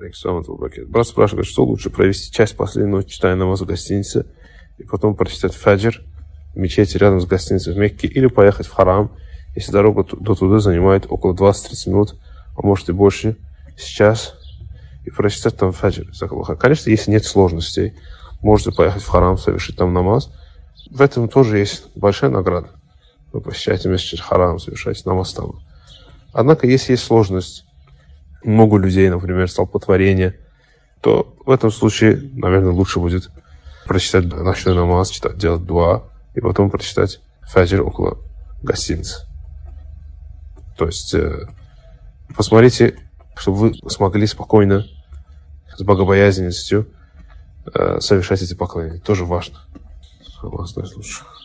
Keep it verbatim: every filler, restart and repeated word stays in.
Брат спрашивает, что лучше провести часть последней ночи, читая намаз в гостинице, и потом прочитать фаджр в мечети рядом с гостиницей в Мекке, или поехать в Харам, если дорога до туда занимает около двадцати-тридцати минут, а может и больше, сейчас, и прочитать там фаджр. Конечно, если нет сложностей, можете поехать в Харам, совершить там намаз. В этом тоже есть большая награда. Вы посещаете месяц Харам, совершаете намаз там. Однако, если есть сложность, много людей, например, столпотворение, то в этом случае, наверное, лучше будет прочитать ночной намаз, читать, делать дуа, и потом прочитать фаджр около гостиницы. То есть, э, посмотрите, чтобы вы смогли спокойно, с богобоязненностью э, совершать эти поклонения. Тоже важно. Аллах знает лучше.